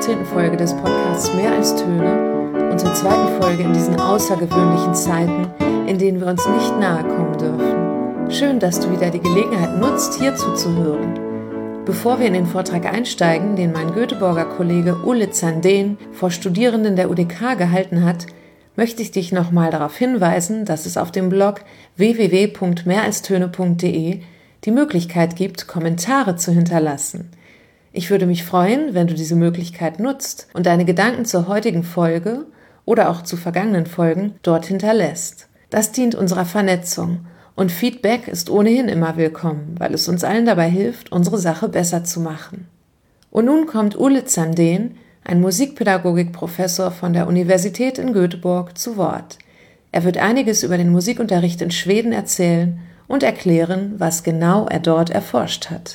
15. Folge des Podcasts Mehr als Töne und zur zweiten Folge in diesen außergewöhnlichen Zeiten, in denen wir uns nicht nahe kommen dürfen. Schön, dass du wieder die Gelegenheit nutzt, hier zuzuhören. Bevor wir in den Vortrag einsteigen, den mein Göteborger Kollege Ulle Zandeen vor Studierenden der UDK gehalten hat, möchte ich dich nochmal darauf hinweisen, dass es auf dem Blog www.mehralstöne.de die Möglichkeit gibt, Kommentare zu hinterlassen. Ich würde mich freuen, wenn du diese Möglichkeit nutzt und deine Gedanken zur heutigen Folge oder auch zu vergangenen Folgen dort hinterlässt. Das dient unserer Vernetzung und Feedback ist ohnehin immer willkommen, weil es uns allen dabei hilft, unsere Sache besser zu machen. Und nun kommt Ulle Zandeen, ein Musikpädagogikprofessor von der Universität in Göteborg, zu Wort. Er wird einiges über den Musikunterricht in Schweden erzählen und erklären, was genau er dort erforscht hat.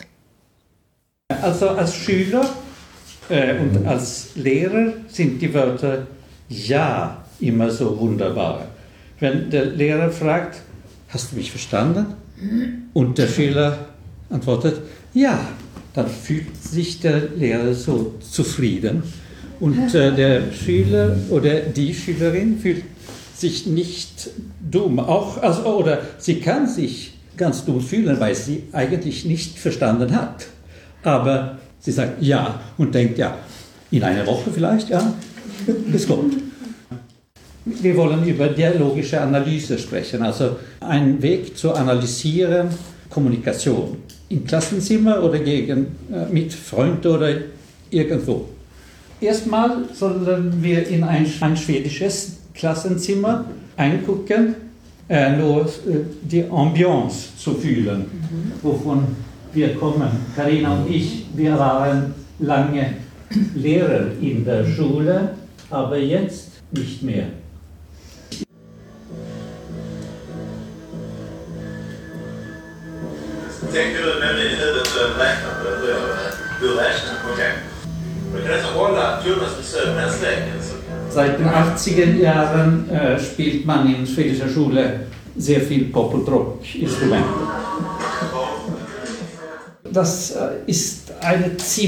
Also als Schüler und als Lehrer sind die Wörter ja immer so wunderbar. Wenn der Lehrer fragt, hast du mich verstanden? Und der Schüler antwortet, ja, dann fühlt sich der Lehrer so zufrieden. Und der Schüler oder die Schülerin fühlt sich nicht dumm. Oder sie kann sich ganz dumm fühlen, weil sie eigentlich nicht verstanden hat. Aber sie sagt ja und denkt, ja, in einer Woche vielleicht, ja, es kommt. Wir wollen über dialogische Analyse sprechen, also ein Weg zu analysieren, Kommunikation. Im Klassenzimmer oder mit Freunden oder irgendwo. Erstmal sollen wir in ein schwedisches Klassenzimmer eingucken, nur die Ambiance zu fühlen, wovon wir kommen. Carina und ich, wir waren lange Lehrer in der Schule, aber jetzt nicht mehr. Tänker du nämligen i huvudet räkna på det? Du räknar? Okej. Men kan inte hålla Jonas besök med släcken? Seit den 80er Jahren spielt man in schwedischer Schule sehr viel Pop- und Rock-Instrumente. Das ist ein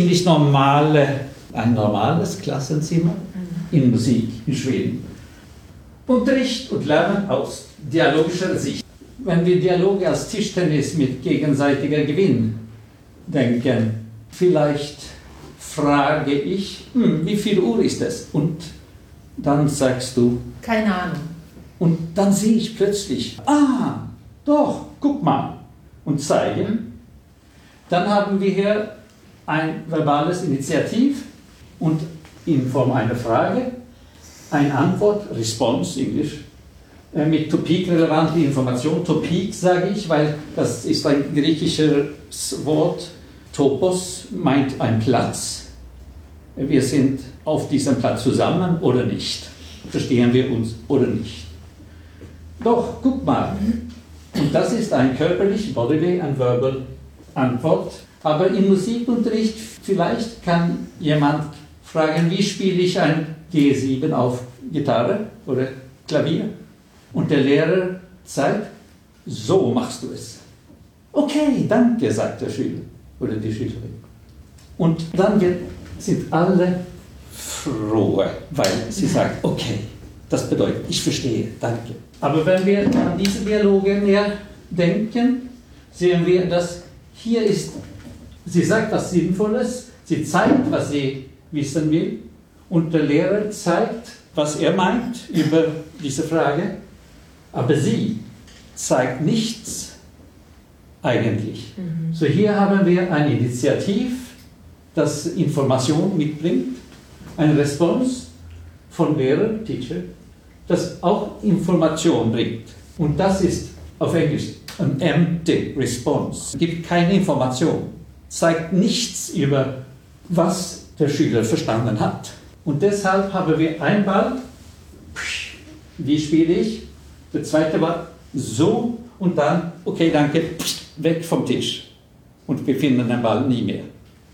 normales Klassenzimmer in Musik in Schweden. Unterricht und Lernen aus dialogischer Sicht. Wenn wir Dialoge als Tischtennis mit gegenseitiger Gewinn denken, vielleicht frage ich, wie viel Uhr ist es? Und dann sagst du, keine Ahnung. Und dann sehe ich plötzlich, doch, guck mal, und zeige. Dann haben wir hier ein verbales Initiativ und in Form einer Frage, eine Antwort, Response, Englisch, mit Topik-relevante Information. Topik sage ich, weil das ist ein griechisches Wort. Topos meint ein Platz. Wir sind auf diesem Platz zusammen oder nicht. Verstehen wir uns oder nicht. Doch, guck mal. Und das ist ein körperlich, bodily and verbal Antwort. Aber im Musikunterricht vielleicht kann jemand fragen, wie spiele ich ein G7 auf Gitarre oder Klavier? Und der Lehrer sagt, so machst du es. Okay, danke, sagt der Schüler oder die Schülerin. Und dann sind alle froh, weil sie sagt, okay, das bedeutet, ich verstehe, danke. Aber wenn wir an diese Dialoge näher denken, sehen wir, dass hier ist, sie sagt was Sinnvolles, sie zeigt, was sie wissen will, und der Lehrer zeigt, was er meint über diese Frage, aber sie zeigt nichts eigentlich. So hier haben wir ein Initiativ, das Information mitbringt, eine Response von Lehrer, Teacher, das auch Information bringt. Und das ist auf Englisch an empty response. Gibt keine Information, zeigt nichts über, was der Schüler verstanden hat. Und deshalb haben wir einen Ball, wie spiele ich? Der zweite Ball, so, und dann, okay, danke, weg vom Tisch. Und wir finden den Ball nie mehr.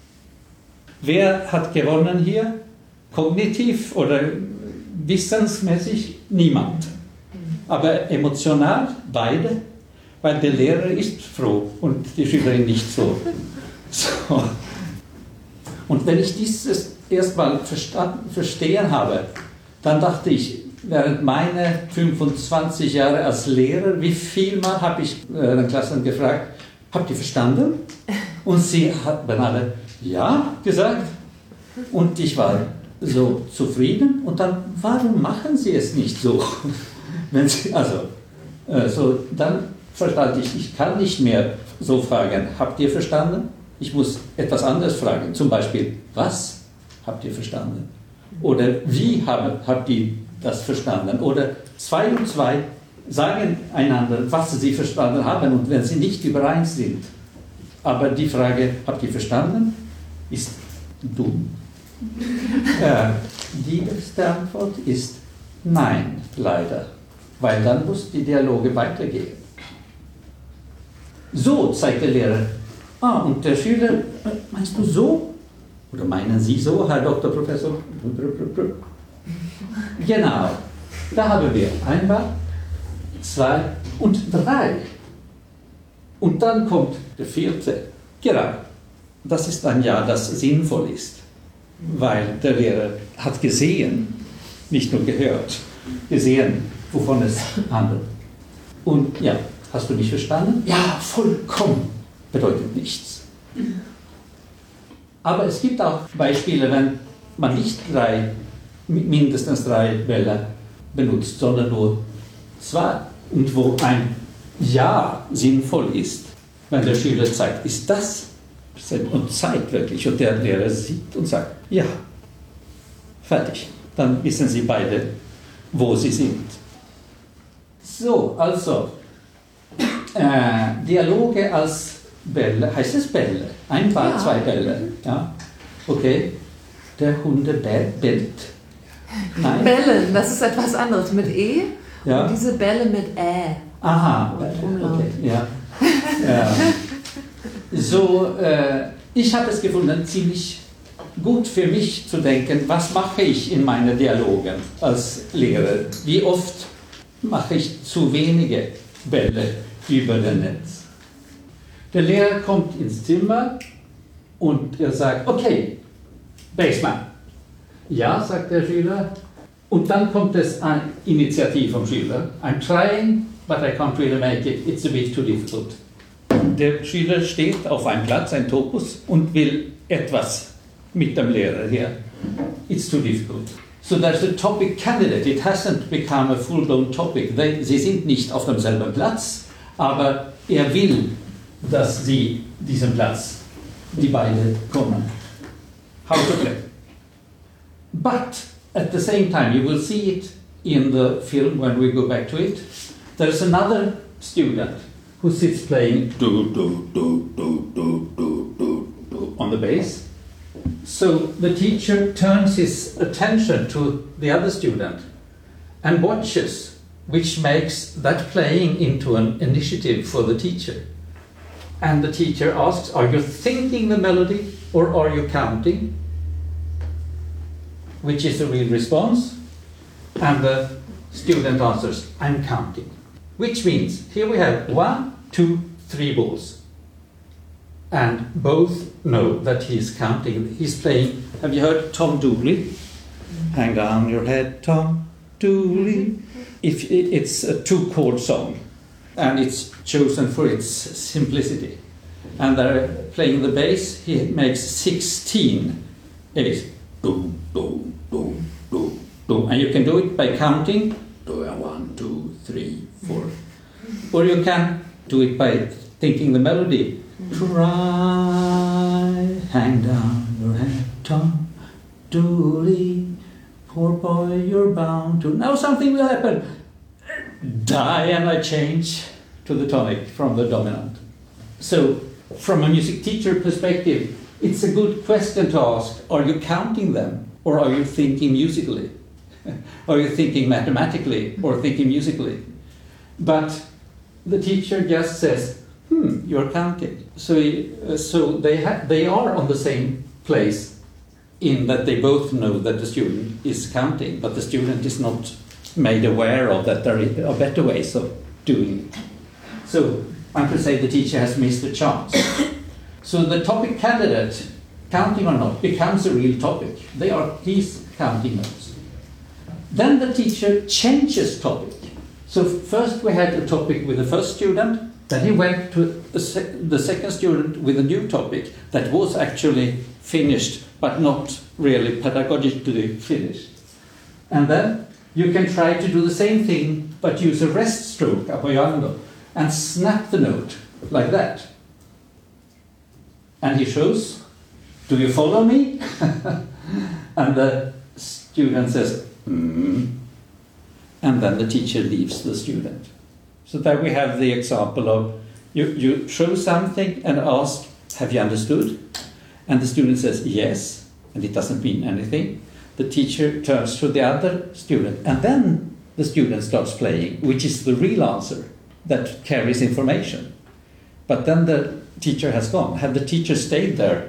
Wer hat gewonnen hier? Kognitiv oder wissensmäßig? Niemand. Aber emotional beide, weil der Lehrer ist froh und die Schülerin nicht so. Und wenn ich dieses erstmal verstehen habe, dann dachte ich, während meiner 25 Jahre als Lehrer, wie viel Mal habe ich den Klassen gefragt, habt ihr verstanden? Und sie haben alle ja gesagt. Und ich war so zufrieden. Und dann, warum machen sie es nicht so? Wenn sie, dann verstand ich kann nicht mehr so fragen, habt ihr verstanden? Ich muss etwas anderes fragen. Zum Beispiel, was habt ihr verstanden? Oder wie habt ihr das verstanden? Oder 2 und 2 sagen einander, was sie verstanden haben und wenn sie nicht überein sind. Aber die Frage, habt ihr verstanden, ist dumm. Die beste Antwort ist nein, leider. Weil dann muss die Dialoge weitergehen. So, zeigt der Lehrer. Und der Schüler, meinst du so? Oder meinen Sie so, Herr Dr. Professor? Genau. Da haben wir 1, 2 und 3. Und dann kommt der 4. Genau. Das ist ein Ja, das sinnvoll ist. Weil der Lehrer hat gesehen, nicht nur gehört, gesehen, wovon es handelt. Und ja, hast du mich verstanden? Ja, vollkommen. Bedeutet nichts. Aber es gibt auch Beispiele, wenn man nicht mindestens 3 Bälle benutzt, sondern nur 2. Und wo ein Ja sinnvoll ist, wenn der Schüler zeigt, ist das und zeigt wirklich und der Lehrer sieht und sagt, ja, fertig. Dann wissen sie beide, wo sie sind. So, also, Dialoge als Bälle, heißt es Bälle? 1 Ball, 2 Bälle. Ja? Okay. Der Hunde bellt. Nein. Bellen, das ist etwas anderes mit E. Ja. Und diese Bälle mit Ä. Aha, okay. Ja. Ja. So, ich habe es gefunden, ziemlich gut für mich zu denken, was mache ich in meinen Dialogen als Lehrer? Wie oft mache ich zu wenige Bälle über das Netz? Der Lehrer kommt ins Zimmer und er sagt, okay, Bassman. Ja, sagt der Schüler. Und dann kommt es eine Initiative vom Schüler. I'm trying, but I can't really make it. It's a bit too difficult. Der Schüler steht auf einem Platz, ein Topos, und will etwas mit dem Lehrer hier. It's too difficult. So there's a topic candidate. It hasn't become a full-blown topic. Sie sind nicht auf demselben Platz, aber er will, dass sie diesen Platz, die beiden kommen. How to play. But at the same time, you will see it in the film when we go back to it. There's another student who sits playing on the bass. So the teacher turns his attention to the other student and watches, which makes that playing into an initiative for the teacher. And the teacher asks, are you thinking the melody or are you counting? Which is the real response? And the student answers, I'm counting. Which means, here we have 1, 2, 3 balls. And both know that he's counting. He's playing, have you heard Tom Dooley? Hang down your head, Tom Dooley. It's a 2-chord song. And it's chosen for its simplicity. And they're playing the bass. He makes 16 A's. Boom, boom, boom, boom, boom. And you can do it by counting. 1, 2, 3, 4. Or you can do it by thinking the melody. Try, hang down your head, Tom Dooley. Poor boy, you're bound to. Now something will happen. Die, and I change to the tonic from the dominant. So, from a music teacher perspective, it's a good question to ask, are you counting them or are you thinking musically? Are you thinking mathematically or thinking musically? But the teacher just says, you're counting. So they are on the same place in that they both know that the student is counting, but the student is not made aware of that there are better ways of doing it. So one could say the teacher has missed a chance. So the topic candidate counting or not, becomes a real topic. He's counting notes. Then the teacher changes topic. So first we had a topic with the first student, then he went to the second student with a new topic that was actually finished, but not really pedagogically finished. And then you can try to do the same thing, but use a rest stroke, apoyando, and snap the note like that. And he shows, do you follow me? And the student says, And then the teacher leaves the student. So there we have the example of you show something and ask, have you understood? And the student says yes, and it doesn't mean anything. The teacher turns to the other student, and then the student starts playing, which is the real answer that carries information. But then the teacher has gone. Had the teacher stayed there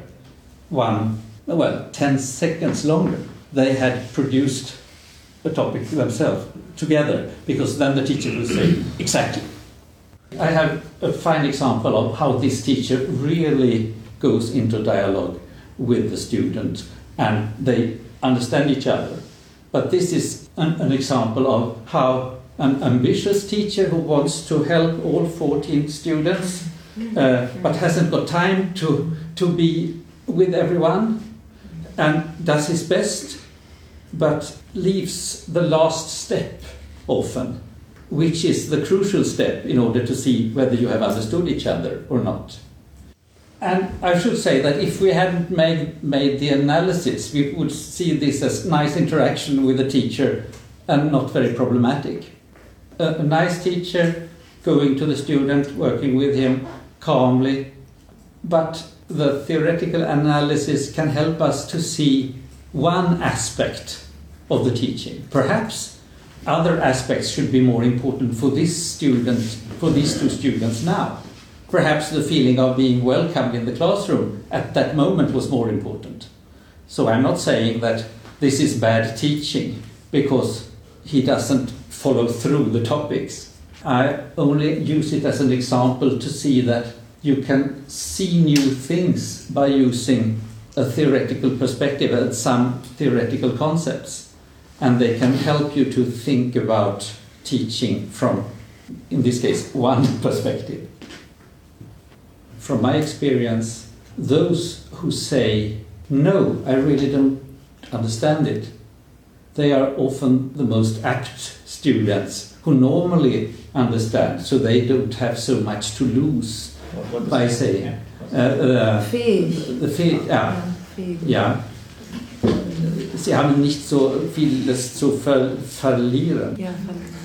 10 seconds longer, they had produced a topic themselves together, because then the teacher will say, exactly. I have a fine example of how this teacher really goes into dialogue with the student and they understand each other. But this is an example of how an ambitious teacher who wants to help all 14 students but hasn't got time to be with everyone and does his best, but leaves the last step often, which is the crucial step in order to see whether you have understood each other or not. And I should say that if we hadn't made the analysis, we would see this as nice interaction with the teacher and not very problematic. A nice teacher going to the student, working with him calmly, but the theoretical analysis can help us to see one aspect of the teaching. Perhaps other aspects should be more important for this student, for these two students now. Perhaps the feeling of being welcomed in the classroom at that moment was more important. So I'm not saying that this is bad teaching because he doesn't follow through the topics. I only use it as an example to see that you can see new things by using a theoretical perspective and some theoretical concepts. And they can help you to think about teaching from, in this case, one perspective. From my experience, those who say, no, I really don't understand it, they are often the most apt students who normally understand, so they don't have so much to lose by saying. Ja. Sie haben nicht so vieles zu verlieren. Ja,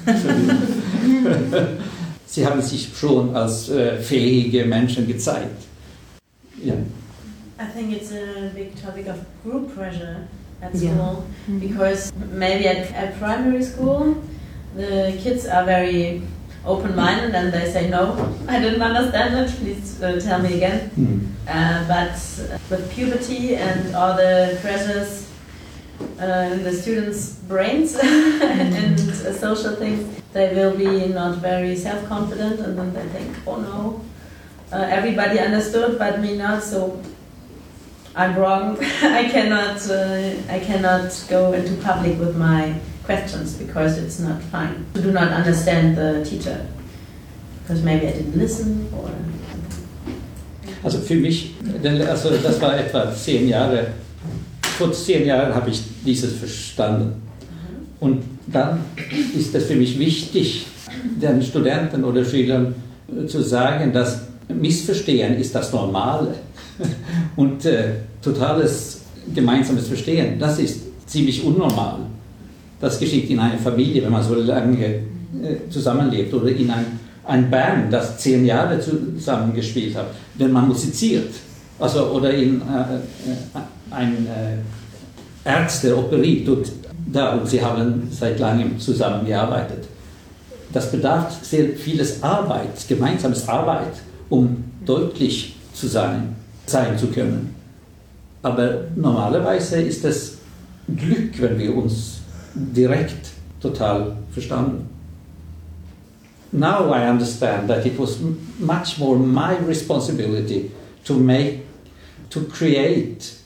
Sie haben sich schon als fähige Menschen gezeigt. Yeah. I think it's a big topic of group pressure at school, because maybe at primary school the kids are very open-minded and they say, no, I didn't understand it, please tell me again. But with puberty and all the pressures in the students' brains and social things, they will be not very self-confident, and then they think, oh no, everybody understood but me not, so I'm wrong. I cannot go into public with my questions because it's not fine. I do not understand the teacher because maybe I didn't listen or. Also für mich, das war etwa 10 Jahre. Vor 10 Jahren habe ich dieses verstanden. Und dann ist es für mich wichtig, den Studenten oder Schülern zu sagen, dass Missverstehen ist das Normale. Und totales gemeinsames Verstehen, das ist ziemlich unnormal. Das geschieht in einer Familie, wenn man so lange zusammenlebt, oder in ein Band, das 10 Jahre zusammengespielt hat, wenn man musiziert, also, oder in ein Arzt, der operiert, und sie haben seit langem zusammengearbeitet. Das bedarf sehr vieles Arbeit, gemeinsames Arbeit, um deutlich zu sein zu können. Aber normalerweise ist es Glück, wenn wir uns direkt total verstanden. Now I understand that it was much more my responsibility to create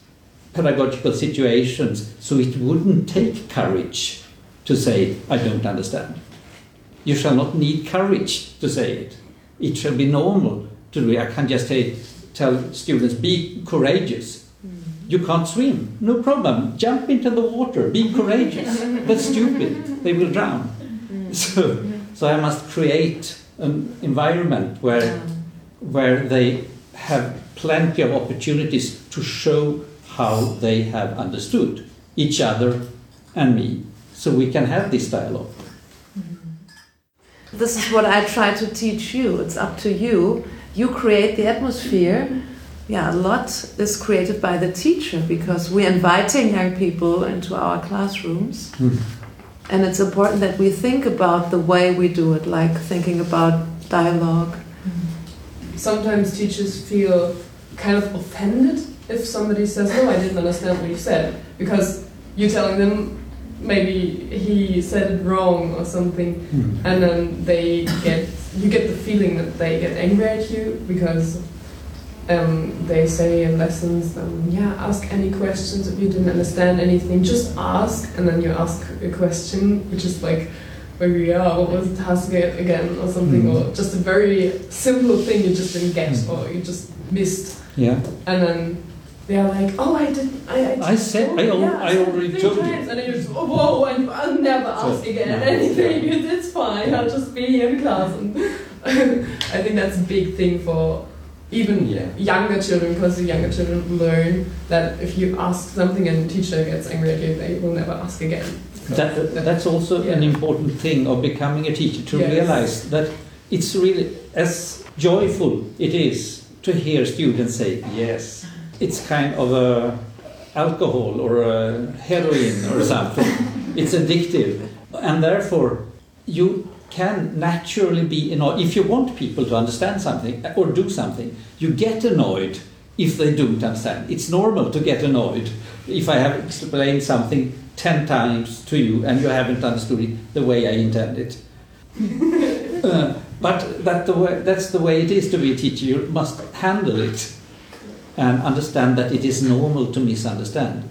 pedagogical situations, so it wouldn't take courage to say, I don't understand. You shall not need courage to say it. It shall be normal to do it. I can just tell students, be courageous. You can't swim, no problem. Jump into the water, be courageous. That's stupid, they will drown. So I must create an environment where they have plenty of opportunities to show how they have understood each other and me, so we can have this dialogue. This is what I try to teach you. It's up to you. You create the atmosphere. Yeah, a lot is created by the teacher, because we're inviting young people into our classrooms. And it's important that we think about the way we do it, like thinking about dialogue. Sometimes teachers feel kind of offended if somebody says, "Oh, I didn't understand what you said," because you're telling them maybe he said it wrong or something, and then you get the feeling that they get angry at you because they say in lessons, ask any questions if you didn't understand anything, just ask, and then you ask a question which is like, maybe, what was the task again or something, or just a very simple thing you just didn't get or you just missed. Yeah. And then they are like, "Oh, I already told you." And then you're just, "Whoa, and I'll never ask again anything. It's fine. I'll just be here in class." And I think that's a big thing for even younger children, because the younger children learn that if you ask something and the teacher gets angry at you, they will never ask again. That's also an important thing of becoming a teacher, to realize that it's really as joyful it is to hear students say yes. It's kind of a alcohol or a heroin or something. It's addictive, and therefore you can naturally be annoyed. If you want people to understand something or do something, you get annoyed if they don't understand. It's normal to get annoyed if I have explained something 10 times to you and you haven't understood it the way I intended. But that's the way it is to be a teacher. You must handle it and understand that it is normal to misunderstand.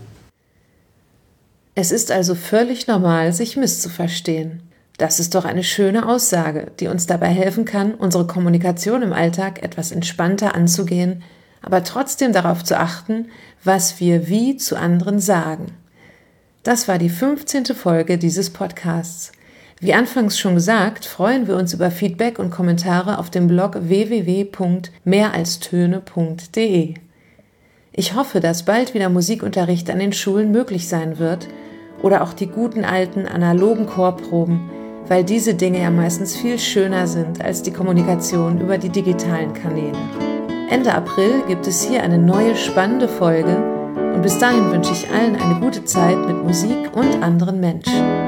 Es ist also völlig normal, sich misszuverstehen. Das ist doch eine schöne Aussage, die uns dabei helfen kann, unsere Kommunikation im Alltag etwas entspannter anzugehen, aber trotzdem darauf zu achten, was wir wie zu anderen sagen. Das war die 15. Folge dieses Podcasts. Wie anfangs schon gesagt, freuen wir uns über Feedback und Kommentare auf dem Blog www.mehralstöne.de. Ich hoffe, dass bald wieder Musikunterricht an den Schulen möglich sein wird oder auch die guten alten analogen Chorproben, weil diese Dinge ja meistens viel schöner sind als die Kommunikation über die digitalen Kanäle. Ende April gibt es hier eine neue spannende Folge und bis dahin wünsche ich allen eine gute Zeit mit Musik und anderen Menschen.